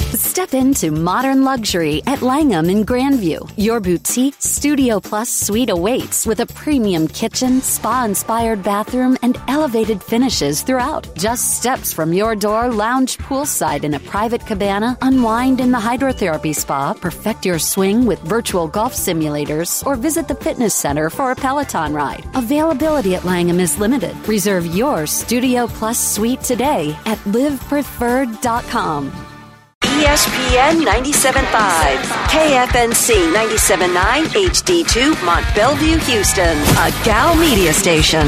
Step into modern luxury at Langham in Grandview. Your boutique Studio Plus suite awaits with a premium kitchen, spa-inspired bathroom, and elevated finishes throughout. Just steps from your door, lounge poolside in a private cabana, unwind in the hydrotherapy spa, perfect your swing with virtual golf simulators, or visit the fitness center for a Peloton ride. Availability at Langham is limited. Reserve your Studio Plus suite today at livepreferred.com. ESPN 97.5, KFNC 97.9, HD2, Mont Bellevue, Houston, a Gal Media station.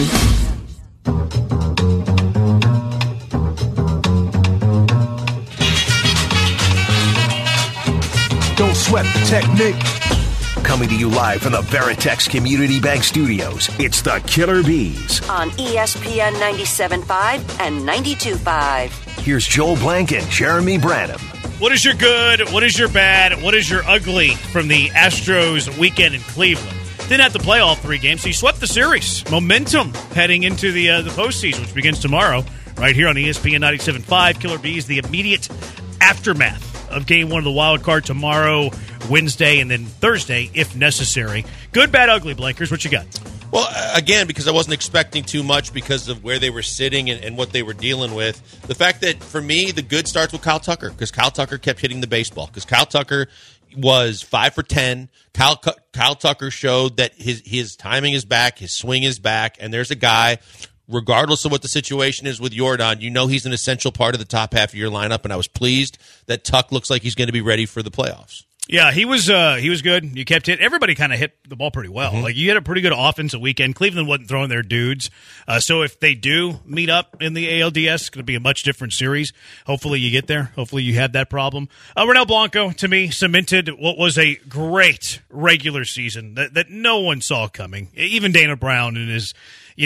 Don't sweat the technique. Coming to you live from the Veritex Community Bank Studios, it's the Killer Bees. On ESPN 97.5 and 92.5. Here's Joel Blank and Jeremy Branham. What is your good? What is your bad? What is your ugly from the Astros weekend in Cleveland? Didn't have to play all three games, so you swept the series. Momentum heading into the postseason, which begins tomorrow, right here on ESPN 97.5. Killer Bees, the immediate aftermath of Game 1 of the wild card tomorrow, Wednesday, and then Thursday, if necessary. Good, bad, ugly, Blankers. What you got? Well, again, because I wasn't expecting too much because of where they were sitting and what they were dealing with. The fact that, for me, the good starts with Kyle Tucker, because Kyle Tucker kept hitting the baseball, because Kyle Tucker was 5 for 10. Kyle Tucker showed that his timing is back, his swing is back, and there's a guy, regardless of what the situation is with Yordan, you know he's an essential part of the top half of your lineup, and I was pleased that Tuck looks like he's going to be ready for the playoffs. Yeah, he was good. You kept hitting. Everybody kind of hit the ball pretty well. Like, you had a pretty good offensive weekend. Cleveland wasn't throwing their dudes. So if they do meet up in the ALDS, it's going to be a much different series. Hopefully you get there. Hopefully you had that problem. Ronel Blanco, to me, cemented what was a great regular season that no one saw coming. Even Dana Brown and his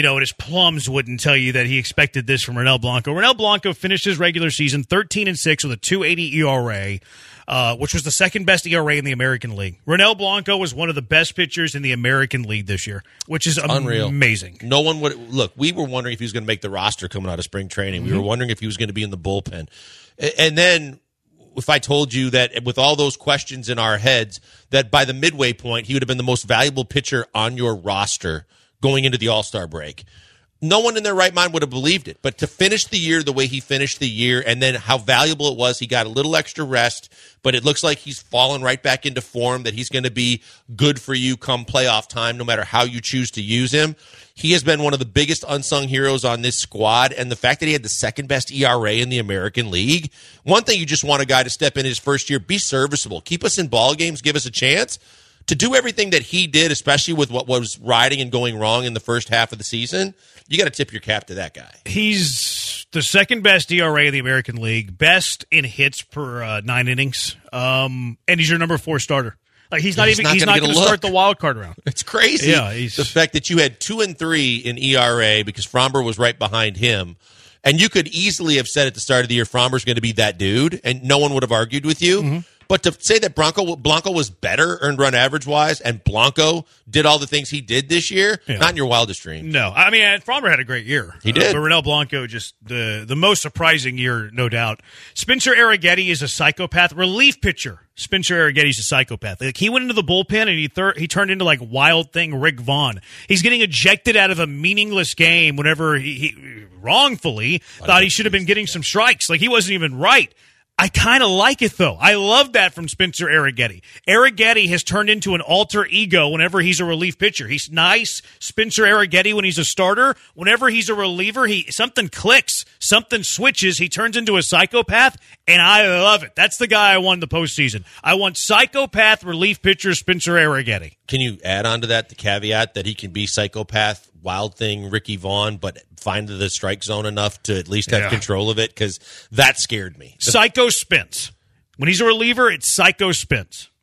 plums wouldn't tell you that he expected this from Ronel Blanco. Ronel Blanco finished his regular season 13-6 with a 2.80 ERA. Which was the second best ERA in the American League. Ronel Blanco was one of the best pitchers in the American League this year, which is unreal. Amazing. No one would look. We were wondering if he was going to make the roster coming out of spring training. We were wondering if he was going to be in the bullpen. And then, if I told you that with all those questions in our heads, that by the midway point he would have been the most valuable pitcher on your roster going into the All-Star break. No one in their right mind would have believed it. But to finish the year the way he finished the year, and then how valuable it was, he got a little extra rest, but it looks like he's fallen right back into form, that he's going to be good for you come playoff time, no matter how you choose to use him. He has been one of the biggest unsung heroes on this squad, and the fact that he had the second best ERA in the American League, one thing you just want a guy to step in his first year, be serviceable, keep us in ball games, give us a chance. To do everything that he did, especially with what was riding and going wrong in the first half of the season, you got to tip your cap to that guy. He's the second best ERA in the American League, best in hits per 9 innings, and he's your number 4 starter. Like, he's not going to start the wild card round. It's crazy. Yeah, the fact that you had 2 and 3 in ERA because Fromber was right behind him, and you could easily have said at the start of the year Fromber's going to be that dude, and no one would have argued with you. Mm-hmm. But to say that Blanco was better earned run average-wise, and Blanco did all the things he did this year, not in your wildest dreams. No. I mean, Fromber had a great year. He did. But Ronel Blanco, just the most surprising year, no doubt. Spencer Arrighetti is a psychopath. Relief pitcher. Spencer Arrighetti's a psychopath. Like, he went into the bullpen, and he turned into, like, Wild Thing Rick Vaughn. He's getting ejected out of a meaningless game whenever he wrongfully thought he should have been getting some strikes. Like, he wasn't even right. I kind of like it, though. I love that from Spencer Arrighetti. Arrighetti has turned into an alter ego whenever he's a relief pitcher. He's nice. Spencer Arrighetti, when he's a starter, whenever he's a reliever, something clicks, something switches. He turns into a psychopath, and I love it. That's the guy I want in the postseason. I want psychopath relief pitcher Spencer Arrighetti. Can you add on to that the caveat that he can be psychopath, Wild Thing, Ricky Vaughn, but find the strike zone enough to at least have control of it? Because that scared me. Psycho Spence. When he's a reliever, it's Psycho Spence.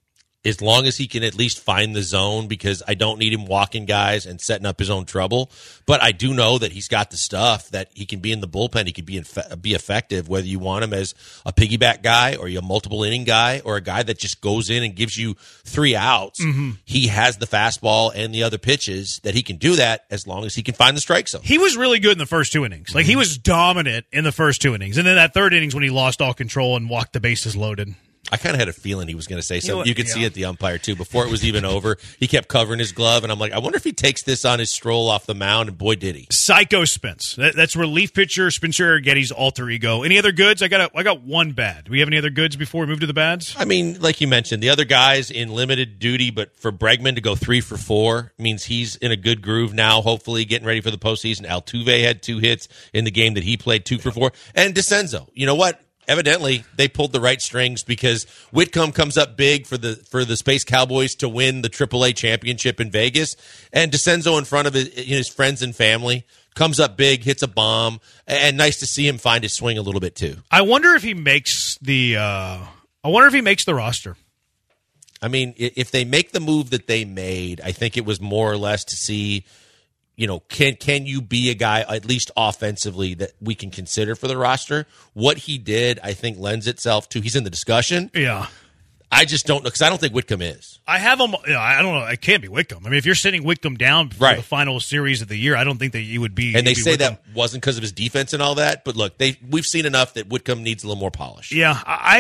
as long as he can at least find the zone, because I don't need him walking guys and setting up his own trouble. But I do know that he's got the stuff that he can be in the bullpen. He could be effective, whether you want him as a piggyback guy or a multiple inning guy or a guy that just goes in and gives you 3 outs. Mm-hmm. He has the fastball and the other pitches that he can do that as long as he can find the strike zone. He was really good in the first 2 innings. Like, he was dominant in the first 2 innings. And then that third innings when he lost all control and walked the bases loaded. I kind of had a feeling he was going to say something. You could see it, the umpire, too. Before it was even over, he kept covering his glove, and I'm like, I wonder if he takes this on his stroll off the mound, and boy, did he. Psycho Spence. That's relief pitcher Spencer Arrighetti's alter ego. Any other goods? I got one bad. Do we have any other goods before we move to the bads? I mean, like you mentioned, the other guys in limited duty, but for Bregman to go 3 for 4 means he's in a good groove now, hopefully getting ready for the postseason. Altuve had 2 hits in the game that he played, 2 for 4. And DeCenzo, you know what? Evidently, they pulled the right strings because Whitcomb comes up big for the Space Cowboys to win the AAA championship in Vegas, and DeCenzo in front of his friends and family comes up big, hits a bomb, and nice to see him find his swing a little bit too. I wonder if he makes the roster. I mean, if they make the move that they made, I think it was more or less to see, you know, can you be a guy, at least offensively, that we can consider for the roster? What he did, I think, lends itself to, he's in the discussion. Yeah. I just don't know, because I don't think Whitcomb is. I have him, I don't know, it can't be Whitcomb. I mean, if you're sitting Whitcomb down for the final series of the year, I don't think that you would be. And they say Whitcomb. that wasn't because of his defense and all that, but look, we've seen enough that Whitcomb needs a little more polish. Yeah,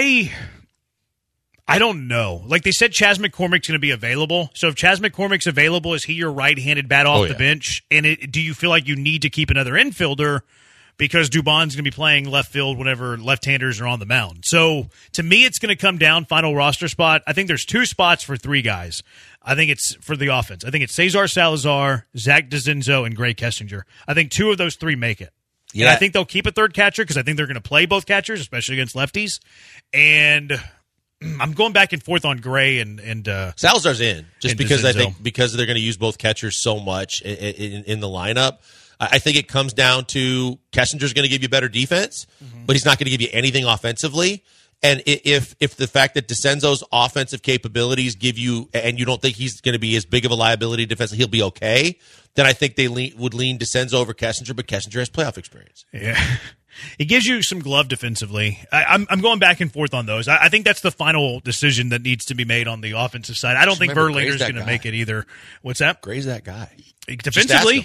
I don't know. Like they said, Chas McCormick's going to be available. So if Chas McCormick's available, is he your right-handed bat off the bench? And do you feel like you need to keep another infielder because Dubon's going to be playing left field whenever left-handers are on the mound? So to me, it's going to come down final roster spot. I think there's 2 spots for 3 guys. I think it's for the offense. I think it's Cesar Salazar, Zach DeCenzo, and Gray Kessinger. I think 2 of those 3 make it. Yeah. And I think they'll keep a third catcher because I think they're going to play both catchers, especially against lefties. And I'm going back and forth on Gray and Salazar's in just because DeCenzo. I think because they're going to use both catchers so much in the lineup. I think it comes down to Kessinger's going to give you better defense, but he's not going to give you anything offensively. And if the fact that DeCenzo's offensive capabilities give you, and you don't think he's going to be as big of a liability defensively, he'll be okay, then I think they would lean DeCenzo over Kessinger, but Kessinger has playoff experience. Yeah. He gives you some glove defensively. I'm going back and forth on those. I think that's the final decision that needs to be made on the offensive side. I don't think Verlander's going to make it either. What's that? Gray's that guy. Defensively,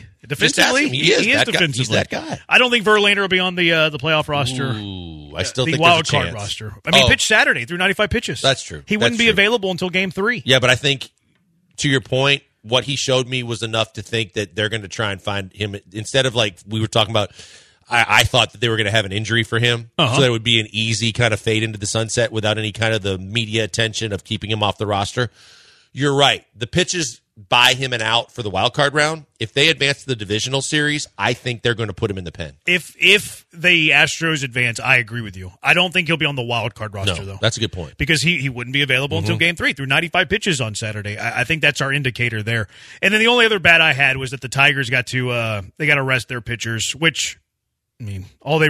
he is defensively. He's that guy. I don't think Verlander will be on the playoff roster. Ooh, I still the think wild there's a card chance. roster. I mean, pitch Saturday through 95 pitches. That's true. He wouldn't be available until Game 3. Yeah, but I think to your point, what he showed me was enough to think that they're going to try and find him instead of like we were talking about. I thought that they were going to have an injury for him, so that it would be an easy kind of fade into the sunset without any kind of the media attention of keeping him off the roster. You're right. The pitches buy him an out for the wild card round. If they advance to the divisional series, I think they're going to put him in the pen. If the Astros advance, I agree with you. I don't think he'll be on the wild card roster, though. That's a good point. Because he wouldn't be available until Game 3 through 95 pitches on Saturday. I think that's our indicator there. And then the only other bat I had was that the Tigers got to rest their pitchers, which – I mean,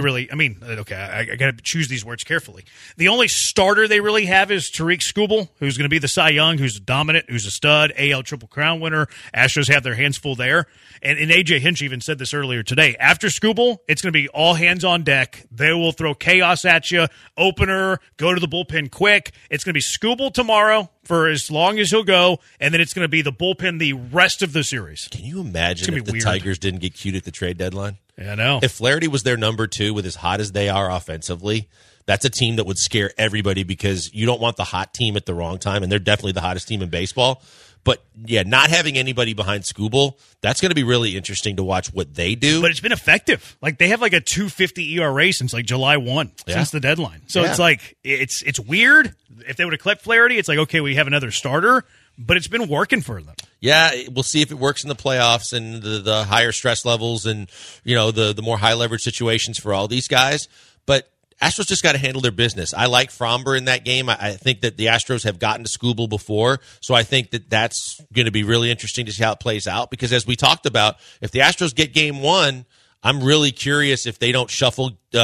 okay, I got to choose these words carefully. The only starter they really have is Tariq Skubal, who's going to be the Cy Young, who's dominant, who's a stud, AL Triple Crown winner. Astros have their hands full there. And A.J. Hinch even said this earlier today. After Skubal, it's going to be all hands on deck. They will throw chaos at you, opener, go to the bullpen quick. It's going to be Skubal tomorrow for as long as he'll go, and then it's going to be the bullpen the rest of the series. Can you imagine if the Tigers didn't get cute at the trade deadline? Yeah, I know. If Flaherty was their number 2 with as hot as they are offensively, that's a team that would scare everybody because you don't want the hot team at the wrong time, and they're definitely the hottest team in baseball. But, yeah, not having anybody behind Skubal, that's going to be really interesting to watch what they do. But it's been effective. Like, they have like a 2.50 ERA since like July 1, since the deadline. So it's like, it's weird. If they would have clipped Flaherty, it's like, okay, we have another starter. But it's been working for them. Yeah, we'll see if it works in the playoffs and the higher stress levels and, you know, the more high leverage situations for all these guys. But Astros just got to handle their business. I like Fromber in that game. I think that the Astros have gotten to Skubal before, so I think that that's going to be really interesting to see how it plays out. Because as we talked about, if the Astros get Game 1, I'm really curious if they don't shuffle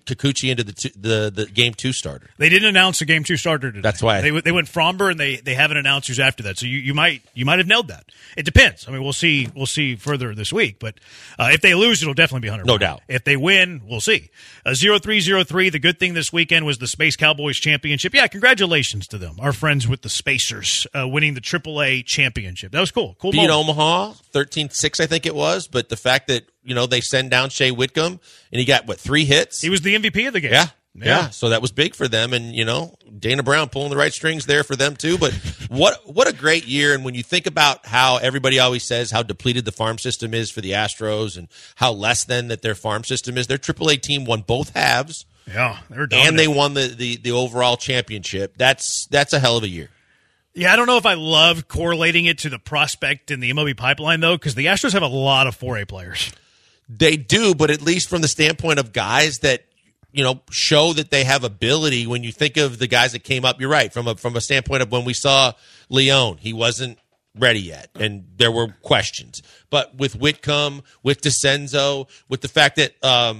Kikuchi into the Game 2 starter. They didn't announce a Game 2 starter today. That's why they went Fromber, and they haven't announcers after that. So you might have nailed that. It depends. I mean, we'll see further this week. But if they lose, it'll definitely be Hunter. No doubt. If they win, we'll see. 0303. The good thing this weekend was the Space Cowboys Championship. Yeah, congratulations to them. Our friends with the Spacers winning the AAA championship. That was cool. Cool. Beat moment. Omaha 13-6, I think it was. But the fact that they send down Shea Whitcomb and he got 3 hits. He was the MVP of the game. Yeah. So that was big for them, and Dana Brown pulling the right strings there for them too. But what a great year! And when you think about how everybody always says how depleted the farm system is for the Astros, and how less than that their farm system is, their AAA team won both halves. Yeah, they were dominant. And they won the overall championship. That's a hell of a year. Yeah, I don't know if I love correlating it to the prospect in the MLB pipeline though, because the Astros have a lot of 4A players. They do, but at least from the standpoint of guys that show that they have ability. When you think of the guys that came up, you're right. From a standpoint of when we saw Leon, he wasn't ready yet, and there were questions. But with Whitcomb, with DeCenzo, with the fact that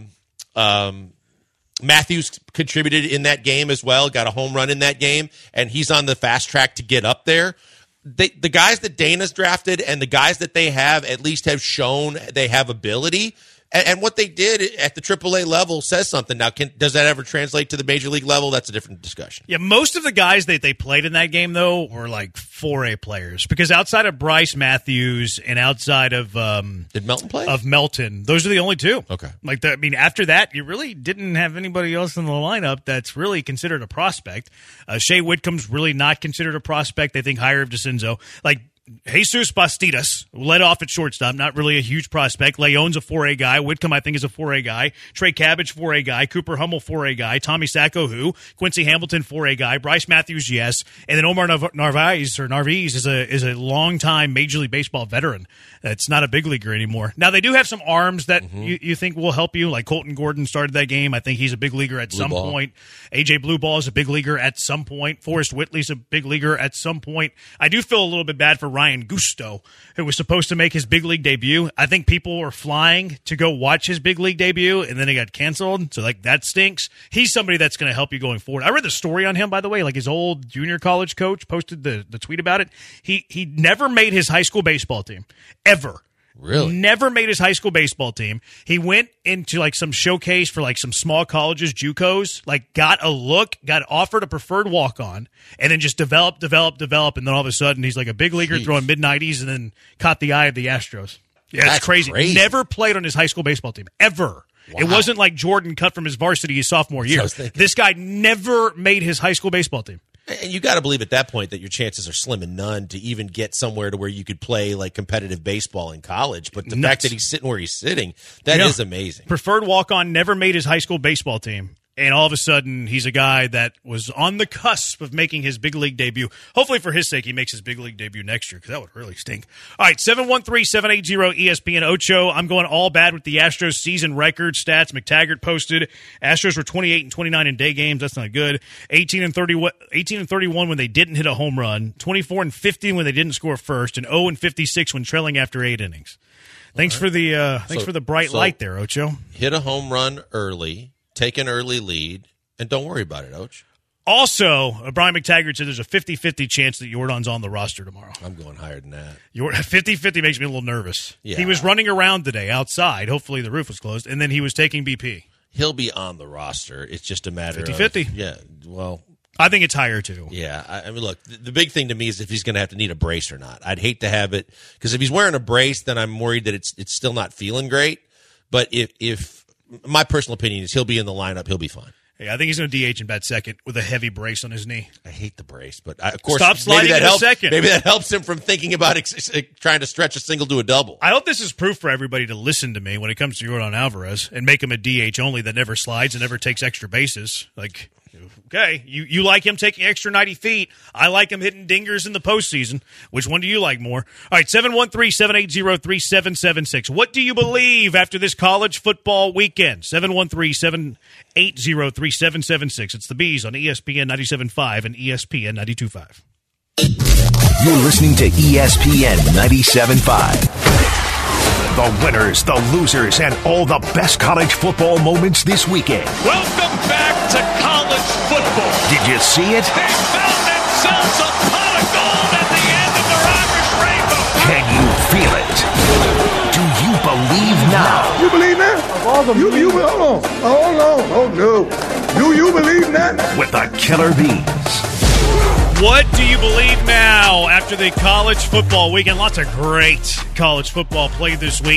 Matthews contributed in that game as well, got a home run in that game, and he's on the fast track to get up there. The guys that Dana's drafted and the guys that they have at least have shown they have ability. And what they did at the AAA level says something. Now, does that ever translate to the major league level? That's a different discussion. Yeah, most of the guys that they played in that game, though, were like 4A players. Because outside of Bryce Matthews and outside of did Melton play? Of Melton, those are the only two. Okay. After that, you really didn't have anybody else in the lineup that's really considered a prospect. Shea Whitcomb's really not considered a prospect. They think higher of DeCenzo. Jesus Bastidas led off at shortstop, not really a huge prospect. Leon's a 4A guy. Whitcomb, I think, is a 4A guy. Trey Cabbage, 4A guy. Cooper Hummel, 4A guy. Tommy Sacco, who? Quincy Hamilton, 4A guy. Bryce Matthews, yes. And then Omar Narvaez is a longtime Major League Baseball veteran. That's not a big leaguer anymore. Now, they do have some arms that you think will help you, like Colton Gordon started that game. I think he's a big leaguer at some point. A.J. Blueball is a big leaguer at some point. Forrest Whitley's a big leaguer at some point. I do feel a little bit bad for Ryan Gusto, who was supposed to make his big league debut. I think people were flying to go watch his big league debut, and then it got canceled. So, that stinks. He's somebody that's going to help you going forward. I read the story on him, by the way. His old junior college coach posted the tweet about it. He never made his high school baseball team, ever. Really? Never made his high school baseball team. He went into some showcase for some small colleges, JUCOs, got a look, got offered a preferred walk-on, and then just developed, and then all of a sudden he's a big leaguer throwing mid-90s and then caught the eye of the Astros. Yeah, That's it's crazy. Never played on his high school baseball team, ever. Wow. It wasn't like Jordan cut from his varsity his sophomore year. This guy never made his high school baseball team. And you got to believe at that point that your chances are slim and none to even get somewhere to where you could play competitive baseball in college. But the fact that he's sitting where he's sitting, that is amazing. Preferred walk-on, never made his high school baseball team. And all of a sudden, he's a guy that was on the cusp of making his big league debut. Hopefully, for his sake, he makes his big league debut next year, because that would really stink. All right, 713-780-ESPN Ocho. I'm going all bad with the Astros season record stats. McTaggart posted Astros were 28-29 in day games. That's not good. 18-31 when they didn't hit a home run. 24-50 when they didn't score first, and 0-56 when trailing after 8 innings. Thanks for the bright light there, Ocho. Hit a home run early. Take an early lead, and don't worry about it, Oach. Also, Brian McTaggart said there's a 50-50 chance that Jordan's on the roster tomorrow. I'm going higher than that. 50-50 makes me a little nervous. Yeah. He was running around today outside. Hopefully the roof was closed, and then he was taking BP. He'll be on the roster. It's just a matter 50-50. Yeah, well, I think it's higher, too. Yeah. I mean, look, the big thing to me is if he's going to have to need a brace or not. I'd hate to have it, because if he's wearing a brace, then I'm worried that it's still not feeling great. But if my personal opinion is he'll be in the lineup, he'll be fine. Yeah, I think he's going to DH in bat second with a heavy brace on his knee. I hate the brace, but of course, stop sliding maybe that helps. Second. Maybe that helps him from thinking about trying to stretch a single to a double. I hope this is proof for everybody to listen to me when it comes to Jordan Alvarez and make him a DH only that never slides and never takes extra bases. Okay, you like him taking extra 90 feet. I like him hitting dingers in the postseason. Which one do you like more? All right, 713-780-3776. What do you believe after this college football weekend? 713-780-3776. It's the Bees on ESPN 97.5 and ESPN 92.5. You're listening to ESPN 97.5. The winners, the losers, and all the best college football moments this weekend. Welcome back to college football. Did you see it? They found themselves a pot of gold at the end of their Irish rainbow. Can you feel it? Do you believe now? You believe that? Hold on. Oh, no. Do you believe that? With the Killer Bees. What do you believe now after the college football weekend? Lots of great college football played this week.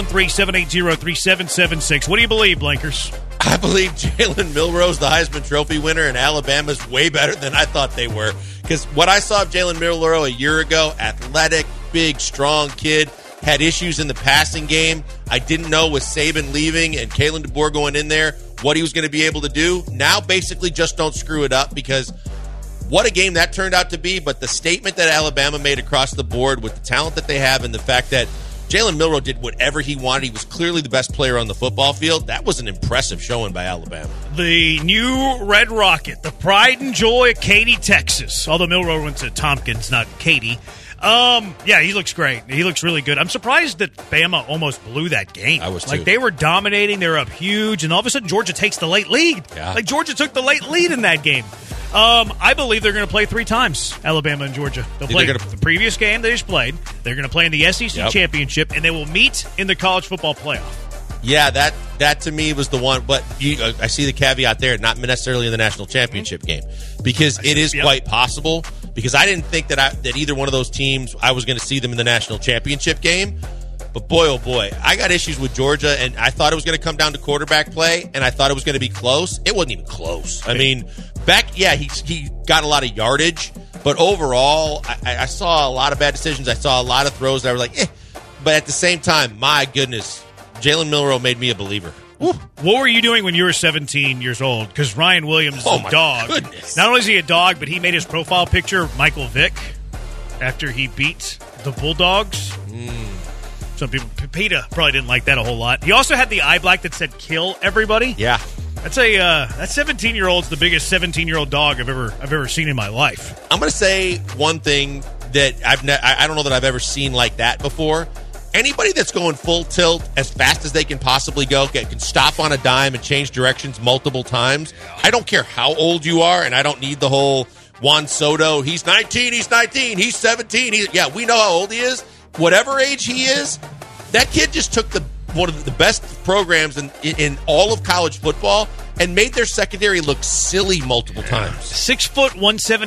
713-780-3776. What do you believe, Blankers? I believe Jalen Milroe's the Heisman Trophy winner, and Alabama's way better than I thought they were. Because what I saw of Jalen Milroe a year ago, athletic, big, strong kid, had issues in the passing game. I didn't know with Saban leaving and Kalen DeBoer going in there what he was going to be able to do. Now, basically, just don't screw it up, because what a game that turned out to be. But the statement that Alabama made across the board with the talent that they have and the fact that Jalen Milroe did whatever he wanted, he was clearly the best player on the football field. That was an impressive showing by Alabama. The new Red Rocket, the pride and joy of Katy, Texas. Although Milroe went to Tompkins, not Katy. Yeah, he looks great. He looks really good. I'm surprised that Bama almost blew that game. I was too. Like, they were dominating. They were up huge, and all of a sudden Georgia takes the late lead. Yeah. Like, Georgia took the late lead in that game. I believe they're going to play 3 times, Alabama and Georgia. They'll play the previous game they just played. They're going to play in the SEC Championship, and they will meet in the college football playoff. Yeah, that to me was the one. But I see the caveat there, not necessarily in the national championship game, because it is quite possible. Because I didn't think that either one of those teams, I was going to see them in the national championship game. But boy, oh boy, I got issues with Georgia, and I thought it was going to come down to quarterback play, and I thought it was going to be close. It wasn't even close. I mean, he got a lot of yardage, but overall, I saw a lot of bad decisions. I saw a lot of throws that were like, eh. But at the same time, my goodness, Jalen Milroe made me a believer. What were you doing when you were 17 years old? Because Ryan Williams is a dog. Goodness. Not only is he a dog, but he made his profile picture Michael Vick after he beat the Bulldogs. Some people, Peta probably didn't like that a whole lot. He also had the eye black that said "kill everybody." Yeah, that's that 17-year-old's the biggest 17-year-old dog I've ever seen in my life. I'm going to say one thing that I don't know that I've ever seen like that before. Anybody that's going full tilt as fast as they can possibly go, can stop on a dime and change directions multiple times. I don't care how old you are, and I don't need the whole Juan Soto. He's 19, he's 19, he's 17. We know how old he is. Whatever age he is, that kid just took one of the best programs in all of college football and made their secondary look silly multiple times. 6 foot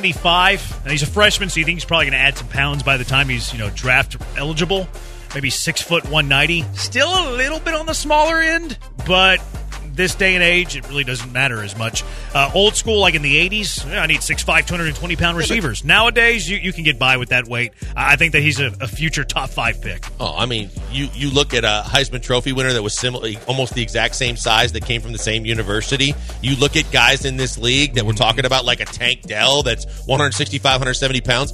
175, and he's a freshman, so you think he's probably going to add some pounds by the time he's draft eligible. Maybe 6 foot 190. Still a little bit on the smaller end, but this day and age, it really doesn't matter as much. Old school, like in the 80s, I need 6'5", 220-pound receivers. Nowadays, you can get by with that weight. I think that he's a future top 5 pick. Oh, I mean, you look at a Heisman Trophy winner that was almost the exact same size, that came from the same university. You look at guys in this league that we're talking about, like a Tank Dell that's 165, 170 pounds.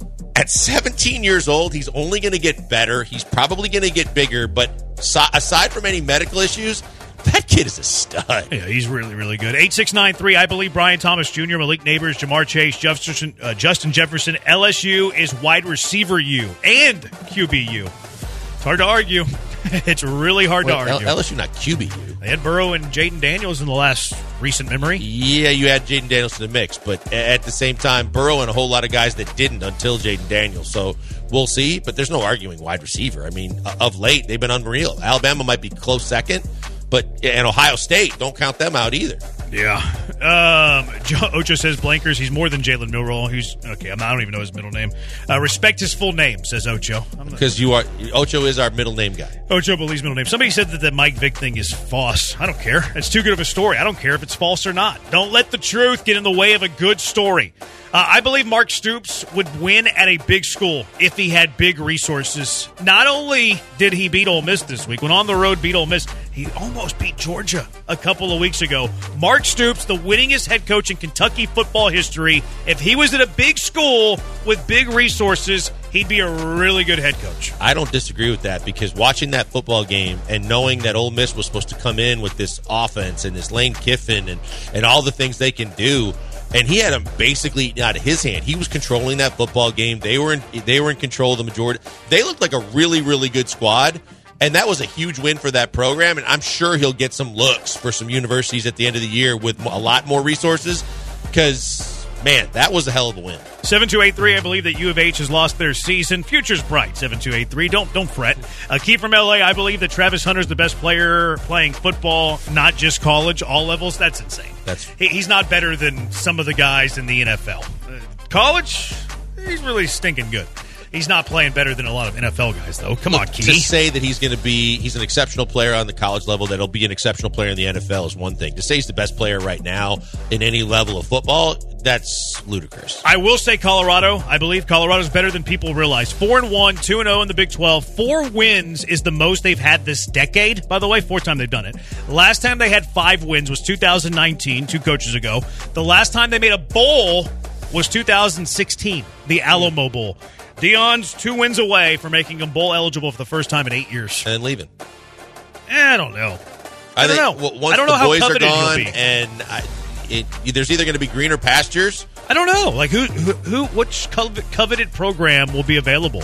At 17 years old, he's only going to get better. He's probably going to get bigger. But aside from any medical issues, that kid is a stud. Yeah, he's really, really good. 8693, I believe Brian Thomas Jr., Malik Neighbors, Jamar Chase, Justin Jefferson. LSU is wide receiver U and QB-U. It's hard to argue. It's really hard to argue. LSU not QB-U. They had Burrow and Jaden Daniels in the last recent memory. Yeah, you had Jaden Daniels in the mix, but at the same time, Burrow and a whole lot of guys that didn't until Jaden Daniels. So we'll see, but there's no arguing wide receiver. I mean, of late, they've been unreal. Alabama might be close second, and Ohio State, don't count them out either. Yeah. Ocho says Blankers, he's more than Jalen Milroe. I don't even know his middle name. Respect his full name, says Ocho. Because Ocho is our middle name guy. Ocho believes middle name. Somebody said that the Mike Vick thing is false. I don't care. It's too good of a story. I don't care if it's false or not. Don't let the truth get in the way of a good story. I believe Mark Stoops would win at a big school if he had big resources. Not only did he beat Ole Miss this week, when on the road beat Ole Miss, he almost beat Georgia a couple of weeks ago. Mark Stoops, the winningest head coach in Kentucky football history. If he was at a big school with big resources, he'd be a really good head coach. I don't disagree with that, because watching that football game and knowing that Ole Miss was supposed to come in with this offense and this Lane Kiffin and all the things they can do, and he had them basically out of his hand. He was controlling that football game. They were in control of the majority. They looked like a really, really good squad. And that was a huge win for that program, and I'm sure he'll get some looks for some universities at the end of the year with a lot more resources because, man, that was a hell of a win. 7283, I believe that U of H has lost their season. Future's bright, 7283. Don't fret. Keith from LA, I believe that Travis Hunter's the best player playing football, not just college, all levels. That's insane. He's not better than some of the guys in the NFL. College, he's really stinking good. He's not playing better than a lot of NFL guys, though. Come on, Keith. To say that he's an exceptional player on the college level, that he'll be an exceptional player in the NFL is one thing. To say he's the best player right now in any level of football, that's ludicrous. I will say Colorado. I believe Colorado's better than people realize. 4-1, 2-0 in the Big 12. 4 wins is the most they've had this decade. By the way, 4th time they've done it. The last time they had 5 wins was 2019, 2 coaches ago. The last time they made a bowl was 2016, the Alamo Bowl. Deion's 2 wins away from making him bowl eligible for the first time in 8 years. And leaving. I don't know. I don't know. I don't know the how boys are coveted he'll gone, be. and there's either going to be greener pastures. I don't know. Like which coveted program will be available?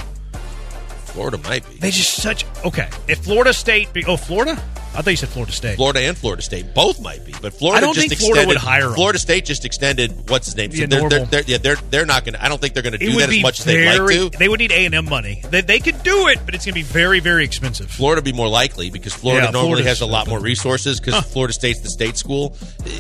Florida might be. They just okay. If Florida State, Florida. I thought you said Florida State. Florida and Florida State both might be, but Florida. I don't just think Florida would hire him. Florida State just extended what's his name. So normal. They're not going to. I don't think they're going to do that as much as they'd like to. They would need A&M money. They could do it, but it's going to be very, very expensive. Florida would be more likely because Florida normally Florida's has a lot more resources because Florida State's the state school.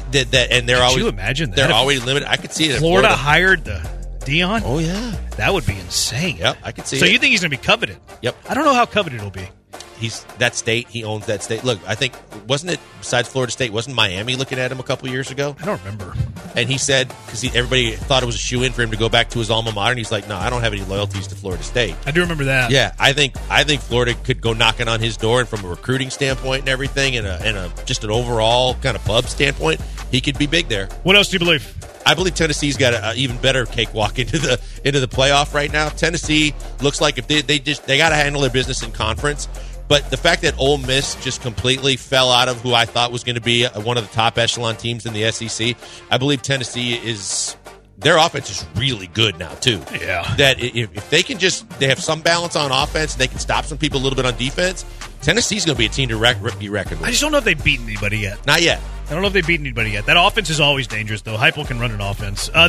And they're always. Could you imagine that? They're always limited. I could see it. Florida hired the Deion. Oh yeah, that would be insane. Yep, I could see. So you think he's going to be coveted? Yep. I don't know how coveted he'll be. He's that state. He owns that state. Look, I think wasn't it besides Florida State? Wasn't Miami looking at him a couple years ago? I don't remember. And he said because everybody thought it was a shoe-in for him to go back to his alma mater. And he's like, no, I don't have any loyalties to Florida State. I do remember that. Yeah, I think Florida could go knocking on his door, and from a recruiting standpoint and everything, and a just an overall kind of pub standpoint, he could be big there. What else do you believe? I believe Tennessee's got an even better cakewalk into the playoff right now. Tennessee looks like if they got to handle their business in conference. But the fact that Ole Miss just completely fell out of who I thought was going to be one of the top echelon teams in the SEC, I believe Tennessee their offense is really good now too. Yeah. That if they can they have some balance on offense, and they can stop some people a little bit on defense, Tennessee's going to be a team to be reckoned with. I just don't know if they've beaten anybody yet. Not yet. I don't know if they've beaten anybody yet. That offense is always dangerous, though. Heupel can run an offense. The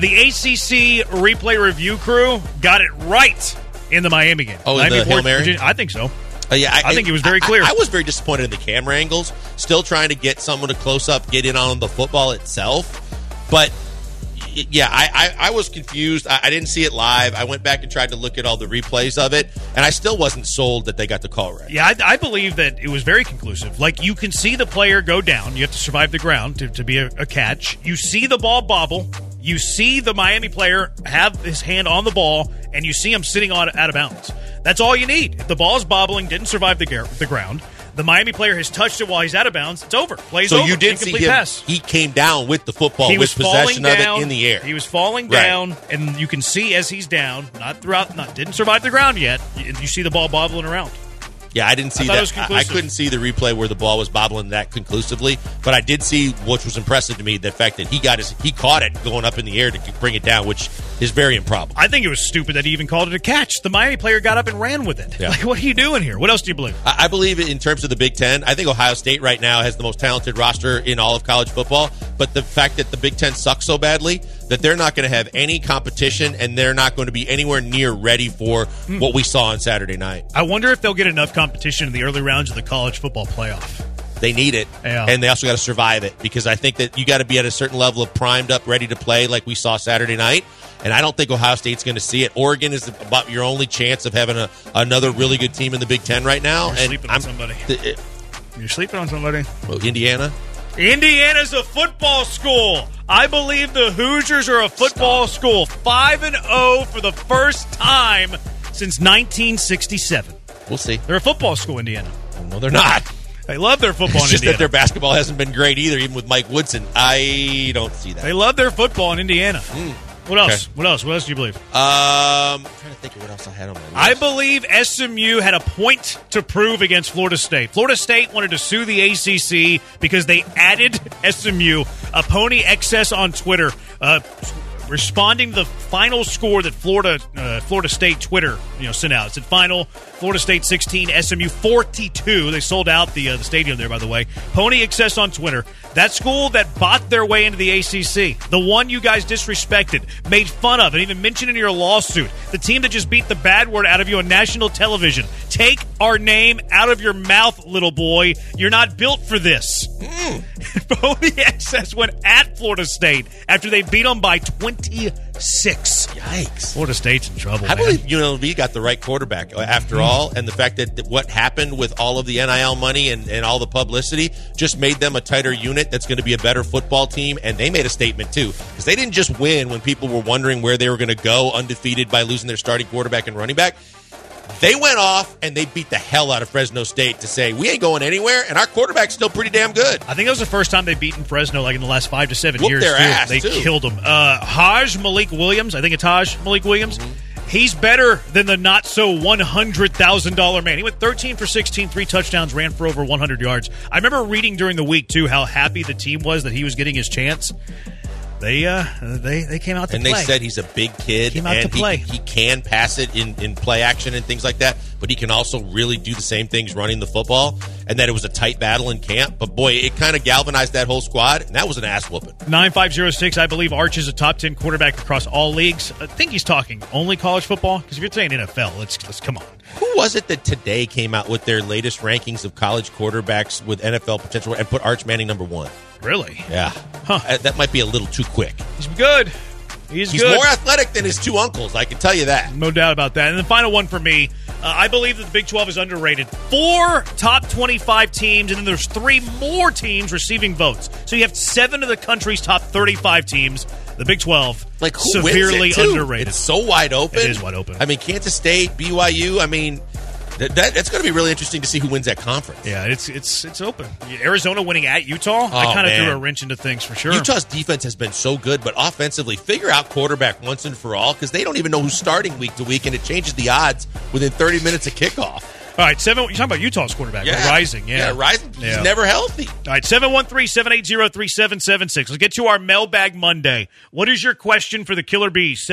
ACC replay review crew got it right in the Miami game. Oh, Miami the Hail Mary? Virginia. I think so. Yeah, I think it was very clear. I was very disappointed in the camera angles. Still trying to get someone to close up, get in on the football itself. But, yeah, I was confused. I didn't see it live. I went back and tried to look at all the replays of it, and I still wasn't sold that they got the call right. Yeah, I believe that it was very conclusive. Like, you can see the player go down. You have to survive the ground to be a catch. You see the ball bobble. You see the Miami player have his hand on the ball, and you see him sitting out of bounds. That's all you need. If the ball's bobbling, didn't survive the ground, the Miami player has touched it while he's out of bounds, it's over. Plays over. So you did see him. Pass. He came down with the football, with possession of it in the air. He was falling down, and you can see as he's down, didn't survive the ground yet. You see the ball bobbling around. Yeah, I didn't see that. I couldn't see the replay where the ball was bobbling that conclusively, but I did see, which was impressive to me, the fact that he caught it going up in the air to bring it down, which is very improbable. I think it was stupid that he even called it a catch. The Miami player got up and ran with it. Yeah. Like, what are you doing here? What else do you believe? I believe in terms of the Big Ten, I think Ohio State right now has the most talented roster in all of college football, but the fact that the Big Ten sucks so badly that they're not going to have any competition and they're not going to be anywhere near ready for what we saw on Saturday night. I wonder if they'll get enough competition in the early rounds of the college football playoff. They need it, and they also got to survive it, because I think that you got to be at a certain level of primed up, ready to play like we saw Saturday night, and I don't think Ohio State's going to see it. Oregon is about your only chance of having another really good team in the Big Ten right now. You're sleeping on somebody. You're sleeping on somebody. Well, Indiana? Indiana's a football school. I believe the Hoosiers are a football school. 5-0 for the first time since 1967. We'll see. They're a football school, Indiana. No, they're not. They love their football it's in just Indiana. That their basketball hasn't been great either, even with Mike Woodson. I don't see that. They love their football in Indiana. What else? Okay. What else? What else do you believe? I'm trying to think of what else I had on my list. I believe SMU had a point to prove against Florida State. Florida State wanted to sue the ACC because they added SMU a pony excess on Twitter. responding to the final score that Florida State Twitter sent out. It said final, Florida State 16, SMU 42. They sold out the stadium there, by the way. Pony Access on Twitter. That school that bought their way into the ACC, the one you guys disrespected, made fun of, and even mentioned in your lawsuit, the team that just beat the bad word out of you on national television. Take our name out of your mouth, little boy. You're not built for this. Pony Access went at Florida State after they beat them by 26. Yikes. Florida State's in trouble, I man. believe UNLV got the right quarterback after all, and the fact that what happened with all of the NIL money and all the publicity just made them a tighter unit that's going to be a better football team, and they made a statement too, because they didn't just win when people were wondering where they were going to go undefeated by losing their starting quarterback and running back. They went off and they beat the hell out of Fresno State to say, we ain't going anywhere, and our quarterback's still pretty damn good. I think that was the first time they've beaten Fresno like in the last 5 to 7 Whooped years. their ass, they too. killed them. Haj Malik Williams, I think it's Haj Malik Williams. He's better than the not-so $100,000 man. He went 13 for 16, 3 touchdowns, ran for over 100 yards. I remember reading during the week, too, how happy the team was that he was getting his chance. They came out to and play. they said he's a big kid, Came out and to play. He can pass it in play action and things like that, but he can also really do the same things running the football, and that it was a tight battle in camp. But, boy, it kind of galvanized that whole squad, and that was an ass-whooping. 9506, I believe Arch is a top 10 quarterback across all leagues. I think he's talking only college football, because if you're saying NFL, let's come on. Who was it that today came out with their latest rankings of college quarterbacks with NFL potential and put Arch Manning number 1? Really? Yeah. Huh. That might be a little too quick. He's good. He's good. More athletic than his 2 uncles, I can tell you that. No doubt about that. And the final one for me, I believe that the Big 12 is underrated. 4 top 25 teams, and then there's 3 more teams receiving votes. So you have 7 of the country's top 35 teams. The Big 12, Like, who severely wins it, too? underrated. It's so wide open. It is wide open. I mean, Kansas State, BYU, I mean, that's going to be really interesting to see who wins that conference. Yeah, it's open. Arizona winning at Utah, I kind of threw a wrench into things for sure. Utah's defense has been so good, but offensively, figure out quarterback once and for all, because they don't even know who's starting week to week, and it changes the odds within 30 minutes of kickoff. All right, you're talking about Utah's quarterback, Rising. Yeah, Rising. Yeah. He's never healthy. All right, 713-780-3776. Let's get to our Mailbag Monday. What is your question for the Killer Bees?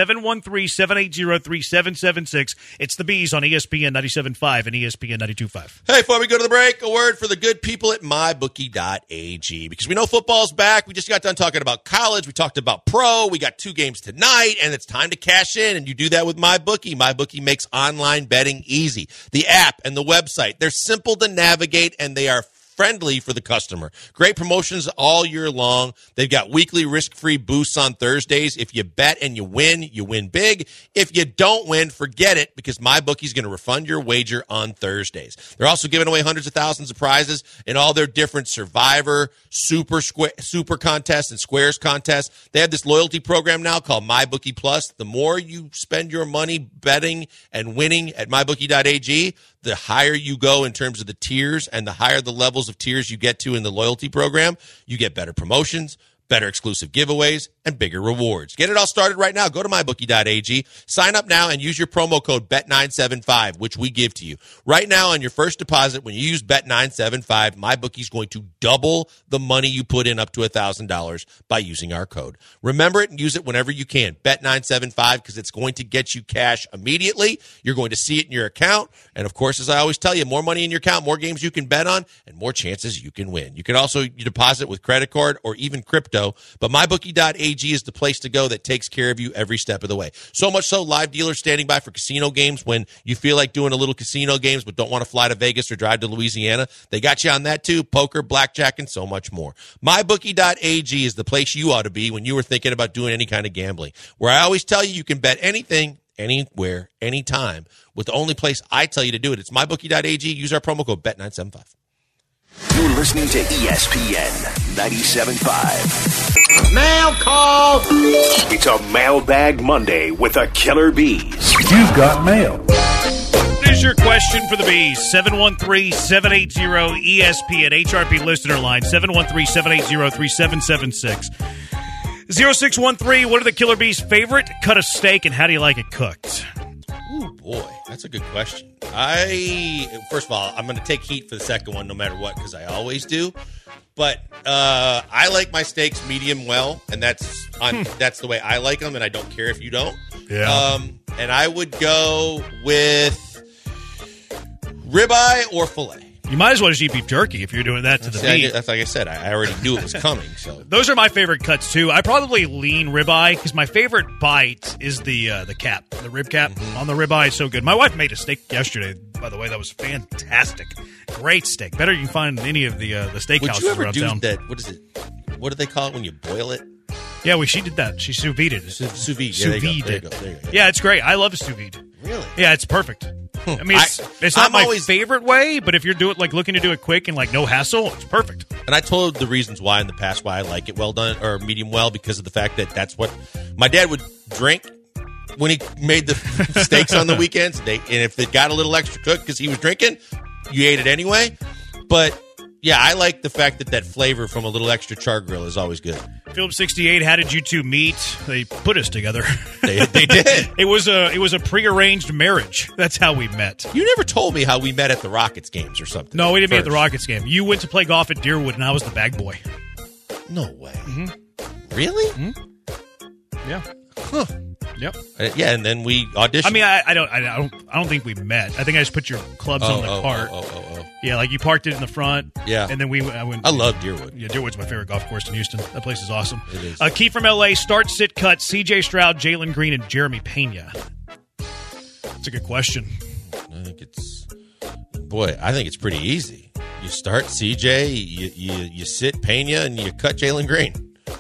713-780-3776. It's the Bees on ESPN 97.5 and ESPN 92.5. Hey, before we go to the break, a word for the good people at MyBookie.ag. Because we know football's back. We just got done talking about college. We talked about pro. We got 2 games tonight, and it's time to cash in. And you do that with MyBookie. MyBookie makes online betting easy. The app and the website, they're simple to navigate, and they are friendly for the customer. Great promotions all year long. They've got weekly risk-free boosts on Thursdays. If you bet and you win big. If you don't win, forget it, because MyBookie's going to refund your wager on Thursdays. They're also giving away hundreds of thousands of prizes in all their different Survivor, Super contests, and Squares contests. They have this loyalty program now called MyBookie Plus. The more you spend your money betting and winning at MyBookie.ag, the higher you go in terms of the tiers, and the higher the levels of tiers you get to in the loyalty program, you get better promotions, better exclusive giveaways, and bigger rewards. Get it all started right now. Go to MyBookie.ag. Sign up now and use your promo code BET975, which we give to you. Right now on your first deposit, when you use BET975, MyBookie's going to double the money you put in up to $1,000 by using our code. Remember it and use it whenever you can. BET975, because it's going to get you cash immediately. You're going to see it in your account. And, of course, as I always tell you, more money in your account, more games you can bet on, and more chances you can win. You can also deposit with credit card or even crypto. But MyBookie.ag is the place to go that takes care of you every step of the way. So much so, live dealers standing by for casino games when you feel like doing a little casino games but don't want to fly to Vegas or drive to Louisiana. They got you on that too. Poker, blackjack, and so much more. MyBookie.ag is the place you ought to be when you were thinking about doing any kind of gambling. Where I always tell you can bet anything, anywhere, anytime. With the only place I tell you to do it, it's MyBookie.ag. Use our promo code BET975. You're listening to ESPN 97.5. Mail call! It's a Mailbag Monday with the Killer Bees. You've got mail. What is your question for the Bees? 713-780-ESPN, HRP listener line, 713-780-3776. 0613, what are the Killer Bees' favorite cut of steak, and how do you like it cooked? Ooh, boy, that's a good question. First of all, I'm going to take heat for the second one no matter what, because I always do. But I like my steaks medium well, and that's the way I like them, and I don't care if you don't. Yeah. And I would go with ribeye or filet. You might as well just eat beef jerky if you're doing that to the meat. That's like I said. I already knew it was coming. So those are my favorite cuts too. I probably lean ribeye because my favorite bite is the cap, the rib cap on the ribeye. Is so good. My wife made a steak yesterday, by the way. That was fantastic. Great steak. Better you can find in any of the steakhouses would you ever around do town. that? What is it? What do they call it when you boil it? Yeah, she did that. She sous vide it. Sous vide. Sous vide. There you go. Yeah, it's great. I love sous vide. Really? Yeah, it's perfect. I mean, it's not my favorite way, but if you're looking to do it quick and no hassle, it's perfect. And I told the reasons why in the past why I like it well done or medium well because of the fact that that's what my dad would drink when he made the steaks on the weekends. And if it got a little extra cooked because he was drinking, you ate it anyway. But yeah, I like the fact that flavor from a little extra char grill is always good. Philip 68, how did you two meet? They put us together. They did. It was a prearranged marriage. That's how we met. You never told me how we met at the Rockets games or something. No, we didn't meet at the Rockets game. You went to play golf at Deerwood, and I was the bag boy. No way. Really? Mm-hmm. Yeah. Huh. Yep. Yeah, and then we auditioned. I mean, I don't think we met. I think I just put your clubs on the cart. Yeah, you parked it in the front. Yeah. And then I love Deerwood. Yeah, Deerwood's my favorite golf course in Houston. That place is awesome. It is. Keith from LA, start, sit, cut, CJ Stroud, Jalen Green, and Jeremy Pena. That's a good question. I think it's pretty easy. You start CJ, you sit Pena, and you cut Jalen Green.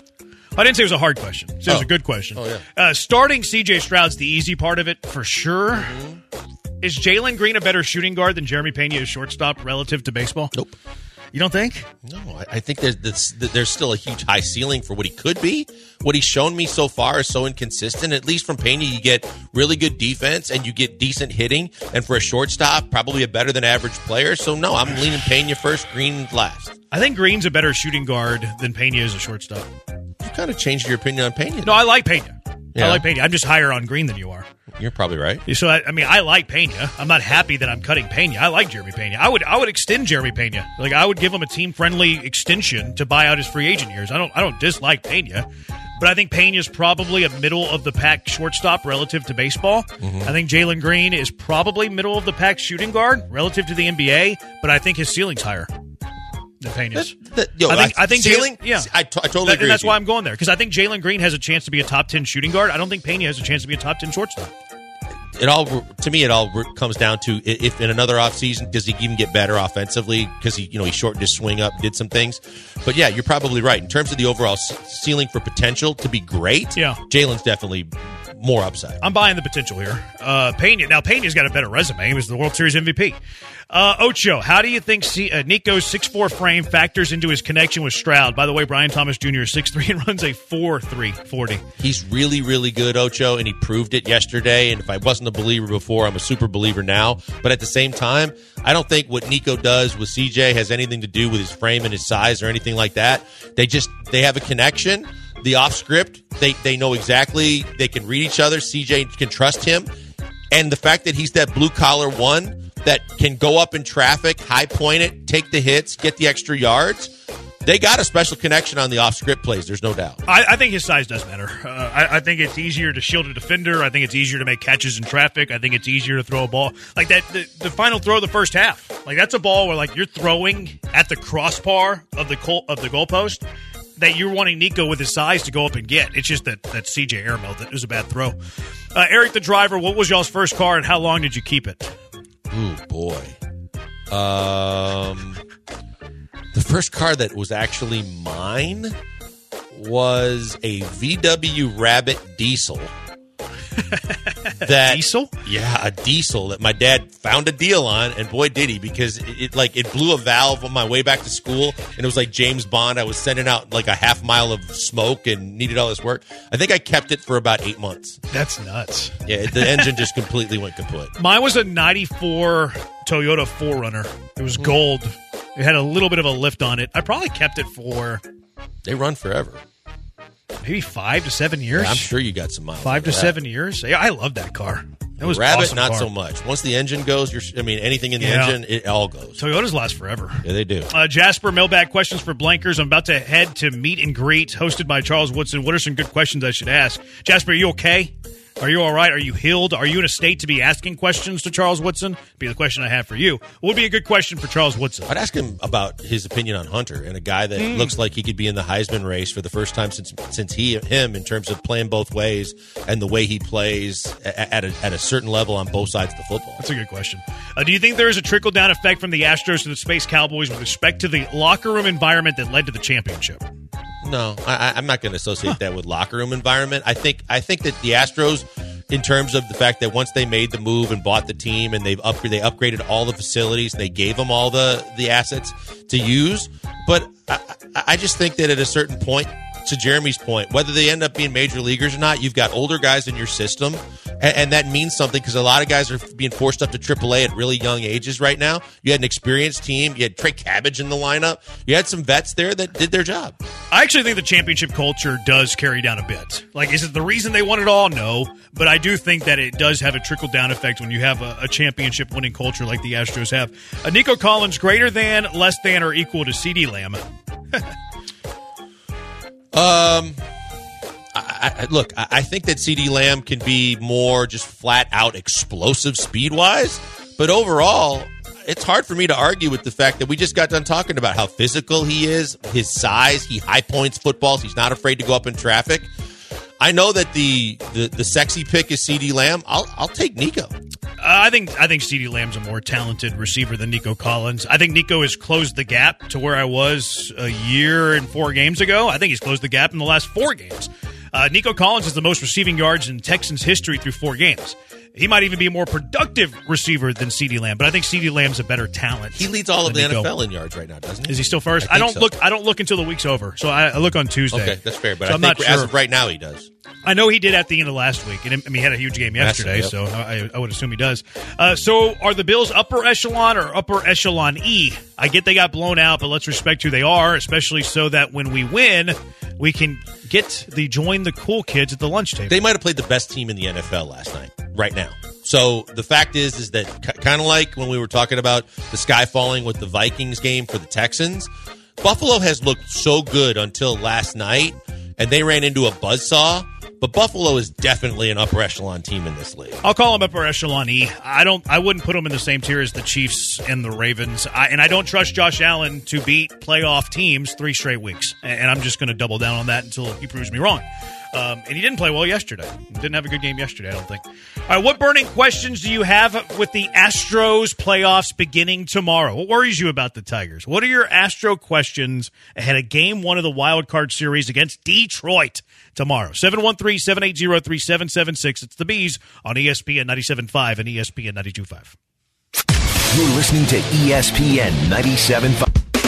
I didn't say it was a hard question. It was a good question. Oh, yeah. Starting C.J. Stroud's the easy part of it, for sure. Mm-hmm. Is Jalen Green a better shooting guard than Jeremy Pena is shortstop relative to baseball? Nope. You don't think? No, I think there's still a huge high ceiling for what he could be. What he's shown me so far is so inconsistent. At least from Pena, you get really good defense and you get decent hitting. And for a shortstop, probably a better than average player. So, no, I'm leaning Pena first, Green last. I think Green's a better shooting guard than Pena is a shortstop. You kind of changed your opinion on Pena. No, I like Pena. Yeah. I like Pena. I'm just higher on Green than you are. You're probably right. So, I like Pena. I'm not happy that I'm cutting Pena. I like Jeremy Pena. I would extend Jeremy Pena. I would give him a team-friendly extension to buy out his free agent years. I don't dislike Pena, but I think Pena's probably a middle-of-the-pack shortstop relative to baseball. Mm-hmm. I think Jalen Green is probably middle-of-the-pack shooting guard relative to the NBA, but I think his ceiling's higher than Pena's. I think ceiling? I totally agree. And that's why I'm going there, because I think Jalen Green has a chance to be a top 10 shooting guard. I don't think Pena has a chance to be a top 10 shortstop. It all comes down to if in another offseason, does he even get better offensively? Because he shortened his swing up, did some things. But yeah, you're probably right. In terms of the overall ceiling for potential to be great, yeah, Jalen's definitely more upside. I'm buying the potential here. Pena's got a better resume. He was the World Series MVP. Ocho, how do you think Nico's 6'4" frame factors into his connection with Stroud? By the way, Brian Thomas Jr. is 6'3" and runs a 4.3 40. He's really, really good, Ocho, and he proved it yesterday. And if I wasn't a believer before, I'm a super believer now. But at the same time, I don't think what Nico does with CJ has anything to do with his frame and his size or anything like that. They have a connection. The off script, they know exactly, they can read each other. CJ can trust him. And the fact that he's that blue collar one that can go up in traffic, high point it, take the hits, get the extra yards, they got a special connection on the off script plays. There's no doubt. I think his size does matter. I think it's easier to shield a defender. I think it's easier to make catches in traffic. I think it's easier to throw a ball like that. The final throw of the first half, that's a ball where you're throwing at the crossbar of the goalpost. That you're wanting Nico with his size to go up and get. It's just that CJ airmailed it. It was a bad throw. Eric the driver, what was y'all's first car and how long did you keep it? Ooh, boy. The first car that was actually mine was a VW Rabbit diesel. Diesel? Yeah, a diesel that my dad found a deal on, and boy did he, because it blew a valve on my way back to school, and it was like James Bond. I was sending out a half mile of smoke and needed all this work. I think I kept it for about 8 months. That's nuts. Yeah, the engine just completely went kaput. Mine was a 94 Toyota 4Runner. It was gold. It had a little bit of a lift on it. I probably kept it for... They run forever. Maybe 5 to 7 years. Yeah, I'm sure you got some miles. 5 to 7 years. Yeah, I love that car. It was Rabbit, awesome not car. so much. Once the engine goes, anything in the engine, it all goes. Toyotas last forever. Yeah, they do. Jasper, mailbag questions for Blankers. I'm about to head to Meet and Greet, hosted by Charles Woodson. What are some good questions I should ask? Jasper, are you okay? Are you all right? Are you healed? Are you in a state to be asking questions to Charles Woodson? Be the question I have for you. What would be a good question for Charles Woodson? I'd ask him about his opinion on Hunter, and a guy that looks like he could be in the Heisman race for the first time since him in terms of playing both ways and the way he plays at a certain level on both sides of the football. That's a good question. Do you think there is a trickle-down effect from the Astros to the Space Cowboys with respect to the locker room environment that led to the championship? No, I'm not going to associate that with locker room environment. I think that the Astros, in terms of the fact that once they made the move and bought the team and they upgraded all the facilities, they gave them all the assets to use. But I just think that at a certain point, to Jeremy's point, whether they end up being major leaguers or not, you've got older guys in your system, and that means something because a lot of guys are being forced up to AAA at really young ages right now. You had an experienced team. You had Trey Cabbage in the lineup. You had some vets there that did their job. I actually think the championship culture does carry down a bit. Like, is it the reason they won it all? No. But I do think that it does have a trickle-down effect when you have a championship-winning culture like the Astros have. Nico Collins, greater than, less than, or equal to CeeDee Lamb? I think that CeeDee Lamb can be more just flat-out explosive speed-wise, but overall, it's hard for me to argue with the fact that we just got done talking about how physical he is, his size, he high points footballs, he's not afraid to go up in traffic. I know that the sexy pick is CeeDee Lamb. I'll take Nico. I think CeeDee Lamb's a more talented receiver than Nico Collins. I think Nico has closed the gap to where I was a year and 4 games ago. I think he's closed the gap in the last 4 games. Nico Collins has the most receiving yards in Texans history through 4 games. He might even be a more productive receiver than CeeDee Lamb, but I think CeeDee Lamb's a better talent. He leads all of the NFL in yards right now, doesn't he? Is he still first? I don't look until the week's over, so I look on Tuesday. Okay, that's fair, but so I think sure. as of right now he does. I know he did at the end of last week, and he had a huge game yesterday, Yep. so I would assume he does. So are the Bills upper echelon or upper echelon E? I get they got blown out, but let's respect who they are, especially so that when we win, we can get the join the cool kids at the lunch table. They might have played the best team in the NFL last night, right now. So the fact is that kind of like when we were talking about the sky falling with the Vikings game for the Texans, Buffalo has looked so good until last night, and they ran into a buzzsaw. But Buffalo is definitely an upper echelon team in this league. I'll call them upper echelon E. I wouldn't put them in the same tier as the Chiefs and the Ravens. And I don't trust Josh Allen to beat playoff teams 3 straight weeks. And I'm just going to double down on that until he proves me wrong. And he didn't play well yesterday. He didn't have a good game yesterday, I don't think. All right, what burning questions do you have with the Astros playoffs beginning tomorrow? What worries you about the Tigers? What are your Astro questions ahead of Game 1 of the Wild Card Series against Detroit tomorrow? 713-780-3776. It's the Bees on ESPN 97.5 and ESPN 92.5. You're listening to ESPN 97.5.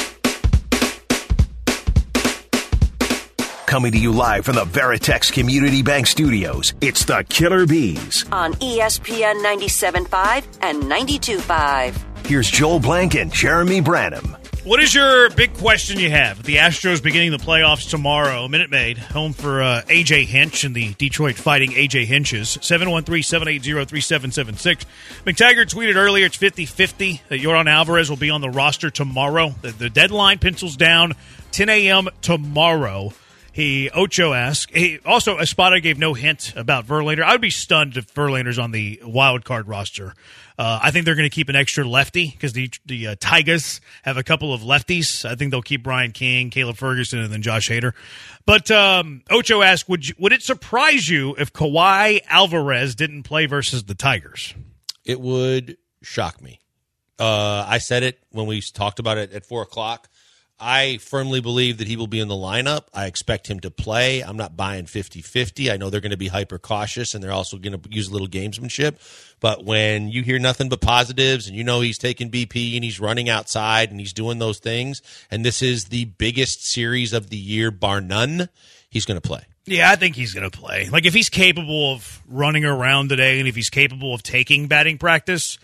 Coming to you live from the Veritex Community Bank Studios, it's the Killer Bees. On ESPN 97.5 and 92.5. Here's Joel Blank and Jeremy Branham. What is your big question you have? The Astros beginning the playoffs tomorrow. Minute Maid, home for A.J. Hinch and the Detroit Fighting A.J. Hinches. 713-780-3776. McTaggart tweeted earlier it's 50-50 that Yordan Alvarez will be on the roster tomorrow. The deadline pencils down 10 a.m. tomorrow. Ocho asked. Also, Espada gave no hint about Verlander. I would be stunned if Verlander's on the wild card roster. I think they're going to keep an extra lefty because the Tigers have a couple of lefties. I think they'll keep Brian King, Caleb Ferguson, and then Josh Hader. But Ocho asked, would it surprise you if Kawhi Alvarez didn't play versus the Tigers? It would shock me. I said it when we talked about it at 4 o'clock. I firmly believe that he will be in the lineup. I expect him to play. I'm not buying 50-50. I know they're going to be hyper cautious, and they're also going to use a little gamesmanship. But when you hear nothing but positives and you know he's taking BP and he's running outside and he's doing those things, and this is the biggest series of the year, bar none, he's going to play. Yeah, I think he's going to play. Like, if he's capable of running around today and if he's capable of taking batting practice,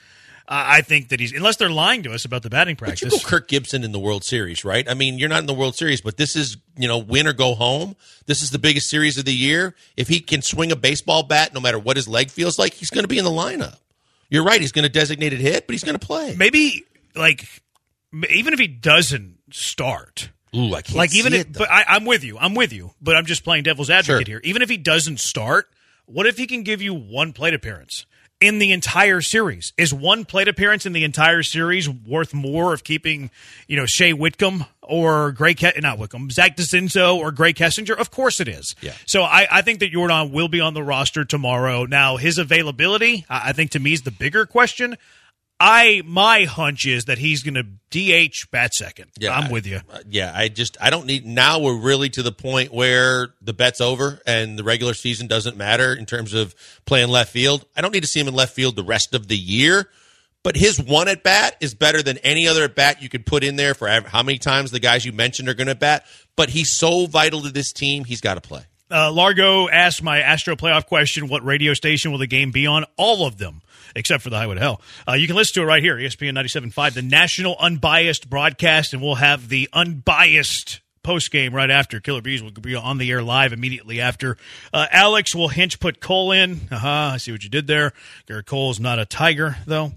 I think that unless they're lying to us about the batting practice. But you go Kirk Gibson in the World Series, right? I mean, you're not in the World Series, but this is, win or go home. This is the biggest series of the year. If he can swing a baseball bat, no matter what his leg feels like, he's going to be in the lineup. You're right. He's going to designated hit, but he's going to play. Maybe, even if he doesn't start. Ooh, I can't see it, but I'm with you. But I'm just playing devil's advocate here. Even if he doesn't start, what if he can give you one plate appearance in the entire series? Is one plate appearance in the entire series worth more of keeping, Shea Whitcomb or Zach DeCinzo or Gray Kessinger? Of course it is. Yeah. So I think that Jordan will be on the roster tomorrow. Now, his availability, I think to me is the bigger question. My hunch is that he's going to DH bat second. Yeah, I'm with you. I don't need. Now we're really to the point where the bet's over and the regular season doesn't matter in terms of playing left field. I don't need to see him in left field the rest of the year, but his one at bat is better than any other at bat you could put in there for how many times the guys you mentioned are going to bat. But he's so vital to this team, he's got to play. Largo asked my Astro playoff question, what radio station will the game be on? All of them, except for the Highway to Hell. You can listen to it right here, ESPN 97.5, the national unbiased broadcast, and we'll have the unbiased post-game right after. Killer Bees will be on the air live immediately after. Alex will put Cole in. I see what you did there. Garrett Cole's not a Tiger, though.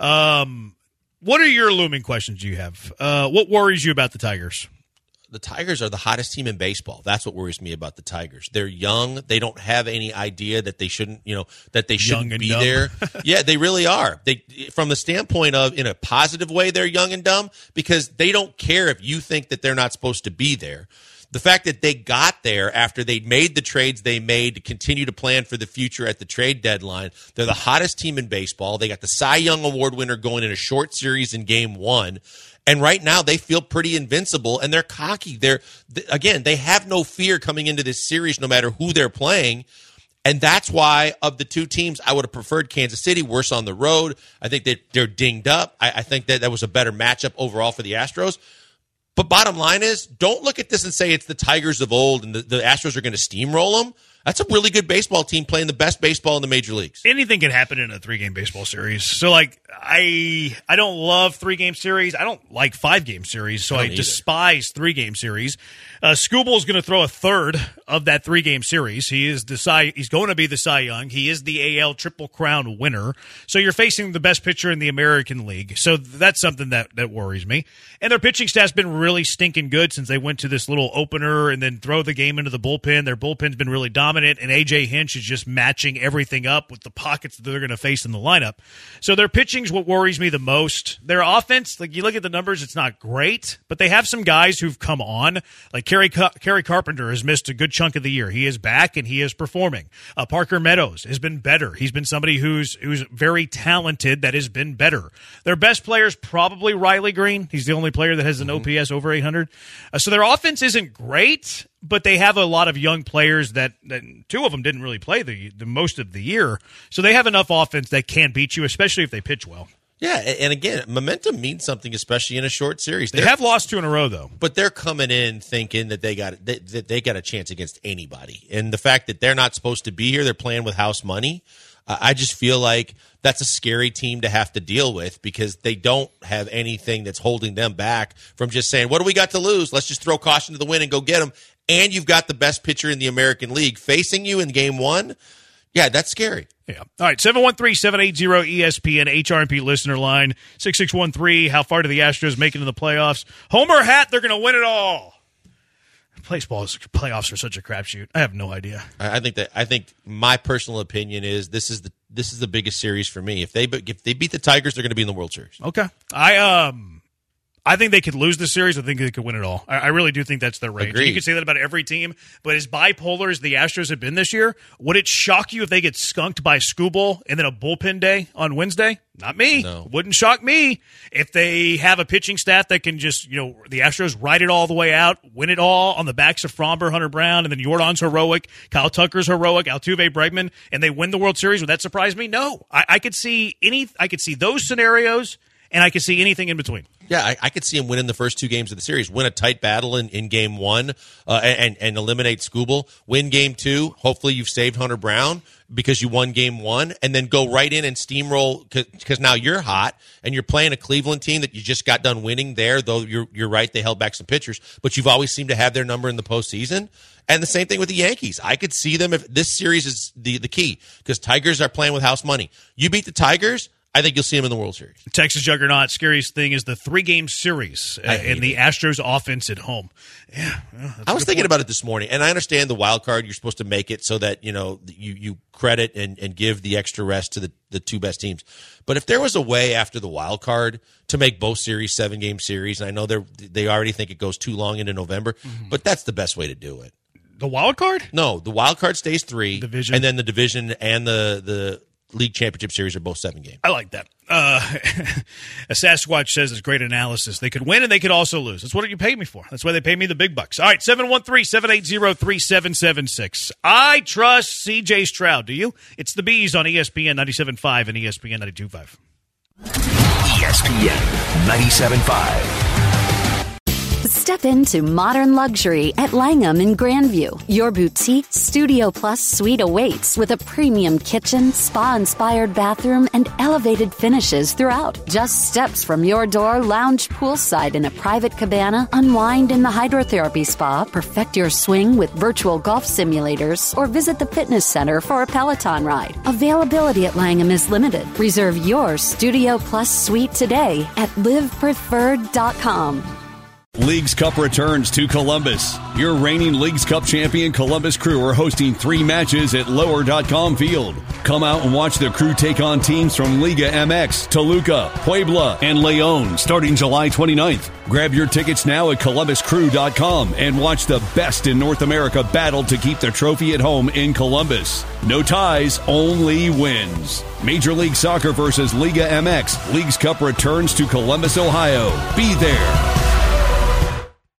What are your looming questions you have? What worries you about the Tigers? The Tigers are the hottest team in baseball. That's what worries me about the Tigers. They're young. They don't have any idea that they shouldn't, be dumb. there. Yeah, they really are. They, from the standpoint of, in a positive way, they're young and dumb because they don't care if you think that they're not supposed to be there. The fact that they got there after they made the trades they made to continue to plan for the future at the trade deadline, they're the hottest team in baseball. They got the Cy Young Award winner going in a short series in Game 1. And right now, they feel pretty invincible, and they're cocky. They have no fear coming into this series, no matter who they're playing. And that's why, of the two teams, I would have preferred Kansas City, worse on the road. I think that they're dinged up. I think that was a better matchup overall for the Astros. But bottom line is, don't look at this and say it's the Tigers of old and the Astros are going to steamroll them. That's a really good baseball team playing the best baseball in the major leagues. Anything can happen in a 3-game baseball series. So, I don't love 3-game series. I don't like 5-game series, so I despise 3-game series. Scooble's going to throw a third of that 3-game series. He's going to be the Cy Young. He is the AL Triple Crown winner. So you're facing the best pitcher in the American League. So that's something that worries me. And their pitching staff's been really stinking good since they went to this little opener and then throw the game into the bullpen. Their bullpen's been really dominant, and A.J. Hinch is just matching everything up with the pockets that they're going to face in the lineup. So their pitching's what worries me the most. Their offense, you look at the numbers, it's not great, but they have some guys who've come on. Like Kerry Carpenter has missed a good chunk of the year. He is back, and he is performing. Parker Meadows has been better. He's been somebody who's very talented that has been better. Their best player is probably Riley Green. He's the only player that has an OPS over 800. So their offense isn't great, but they have a lot of young players that two of them didn't really play the most of the year. So they have enough offense that can beat you, especially if they pitch well. Yeah, and again, momentum means something, especially in a short series. They have lost 2 in a row, though. But they're coming in thinking that they got a chance against anybody. And the fact that they're not supposed to be here, they're playing with house money. I just feel like that's a scary team to have to deal with because they don't have anything that's holding them back from just saying, what do we got to lose? Let's just throw caution to the wind and go get them. And you've got the best pitcher in the American League facing you in Game 1. Yeah, that's scary. Yeah. All right, 713-780-ESPN, HRMP listener line, 6613, how far do the Astros make it into the playoffs? Homer hat, they're going to win it all. Playoffs are such a crapshoot. I have no idea. I think my personal opinion is this is the biggest series for me. If they beat the Tigers, they're going to be in the World Series. Okay. I think they could lose this series. I think they could win it all. I really do think that's their range. You can say that about every team, but as bipolar as the Astros have been this year, would it shock you if they get skunked by Skubal and then a bullpen day on Wednesday? Not me. No. Wouldn't shock me if they have a pitching staff that can just, the Astros ride it all the way out, win it all on the backs of Fromber, Hunter Brown, and then Jordan's heroic, Kyle Tucker's heroic, Altuve, Bregman, and they win the World Series. Would that surprise me? No. I could see those scenarios, and I could see anything in between. Yeah, I could see him winning the first 2 games of the series, win a tight battle in Game 1 and eliminate Skubal, win Game 2. Hopefully you've saved Hunter Brown. because you won game one, and then go right in and steamroll because now you're hot and you're playing a Cleveland team that you just got done winning there, though you're right, they held back some pitchers, but you've always seemed to have their number in the postseason. And the same thing with the Yankees. I could see them if this series is the key because Tigers are playing with house money. You beat the Tigers, I think you'll see them in the World Series. Texas Juggernaut, scariest thing is the 3-game series in the Astros offense at home. Yeah, I was thinking about it this morning, and I understand the wild card. You're supposed to make it so that you credit and give the extra rest to the two best teams. But if there was a way after the wild card to make both series 7-game series, and I know they already think it goes too long into November, but that's the best way to do it. The wild card? No, the wild card stays 3, division. And then the division and the League Championship Series are both 7 games. I like that. A Sasquatch says it's great analysis. They could win and they could also lose. That's what you pay me for. That's why they pay me the big bucks. All right, 713-780-3776. I trust C.J. Stroud. Do you? It's the Bees on ESPN 97.5 and ESPN 92.5. ESPN 97.5. Step into modern luxury at Langham in Grandview. Your boutique Studio Plus suite awaits with a premium kitchen, spa-inspired bathroom, and elevated finishes throughout. Just steps from your door, lounge poolside in a private cabana, unwind in the hydrotherapy spa, perfect your swing with virtual golf simulators, or visit the fitness center for a Peloton ride. Availability at Langham is limited. Reserve your Studio Plus suite today at livepreferred.com. Leagues Cup returns to Columbus. Your reigning Leagues Cup champion Columbus Crew are hosting 3 matches at Lower.com Field. Come out and watch the Crew take on teams from Liga MX, Toluca, Puebla, and León starting July 29th. Grab your tickets now at ColumbusCrew.com and watch the best in North America battle to keep the trophy at home in Columbus. No ties, only wins. Major League Soccer versus Liga MX. Leagues Cup returns to Columbus, Ohio. Be there.